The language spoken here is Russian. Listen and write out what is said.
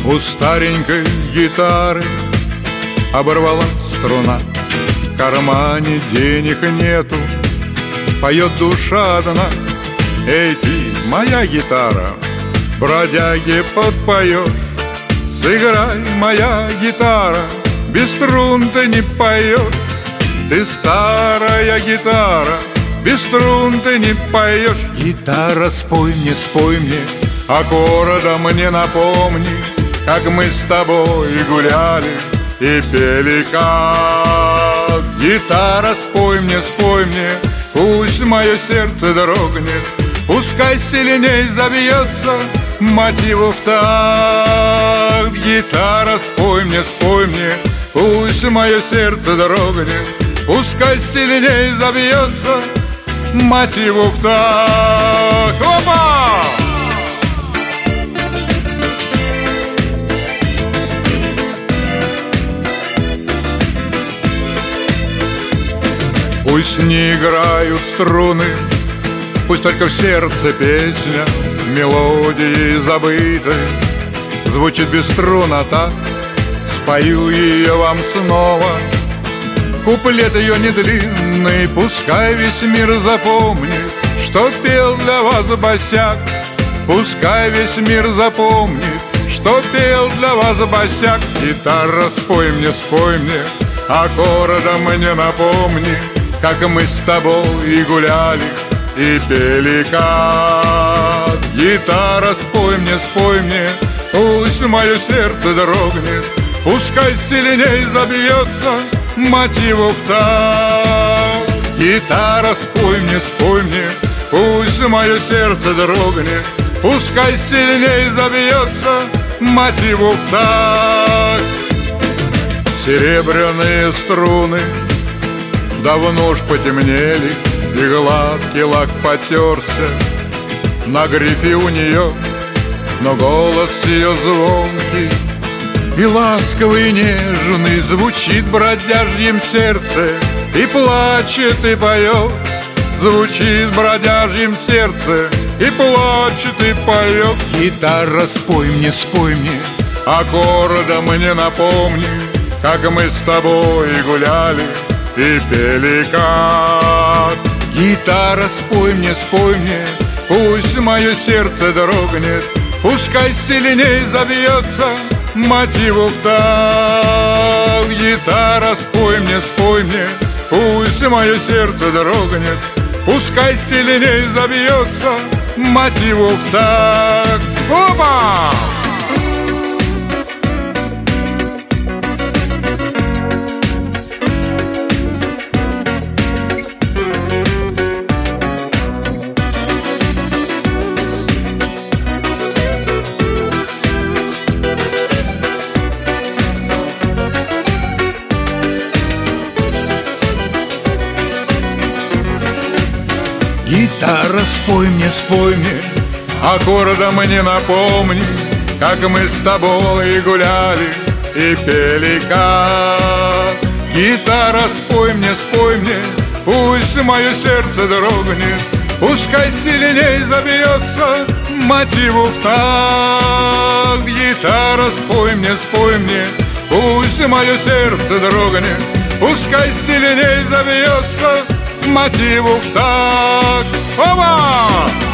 У старенькой гитары оборвалась струна, в кармане денег нету, поет душа одна. Эй ты, моя гитара, бродяге подпоешь. Сыграй, моя гитара, без струн ты не поешь. Ты старая гитара, без струн ты не поешь. Гитара, спой мне, аккорда мне напомни, как мы с тобой гуляли и пели как. Гитара, спой мне, пусть мое сердце дрогнет, пускай сильней забьется мотиву в такт. Гитара, спой мне, пусть мое сердце дрогнет, пускай сильней забьется мотиву в такт. Опа! Пусть не играют струны, пусть только в сердце песня, мелодии забытой звучит без струн, а так спою ее вам снова. Куплет ее не длинный, пускай весь мир запомнит, что пел для вас босяк. Пускай весь мир запомнит, что пел для вас босяк. Гитара, спой мне, аккорда мне напомни, как мы с тобой гуляли и пели как. Гитара, спой мне, пусть мое сердце дрогнет, пускай сильней забьется мотиву в такт. Гитара, спой мне, пусть мое сердце дрогнет, пускай сильней забьется мотиву в такт. Серебряные струны давно уж потемнели, и гладкий лак потерся на грифе у нее, но голос ее звонкий и ласковый, и нежный звучит в бродяжьем сердце, и плачет, и поет. Звучит в бродяжьем сердце, и плачет, и поет. Гитара, спой мне, аккорда мне напомни, как мы с тобой гуляли и пели как. Гитара, спой мне, пусть мое сердце дрогнет, пускай сильней забьется мотиву в такт. Гитара, спой мне, пусть мое сердце дрогнет, пускай сильней забьется мотиву в такт. Опа! Гитара, спой мне, аккорда мне напомни, как мы с тобой гуляли и пели как. Гитара, спой мне, пусть мое сердце дрогнет, пускай сильней забьется мотиву в такт. Гитара, спой мне, пусть мое сердце дрогнет, пускай сильней забьется мотиву в такт. Опа!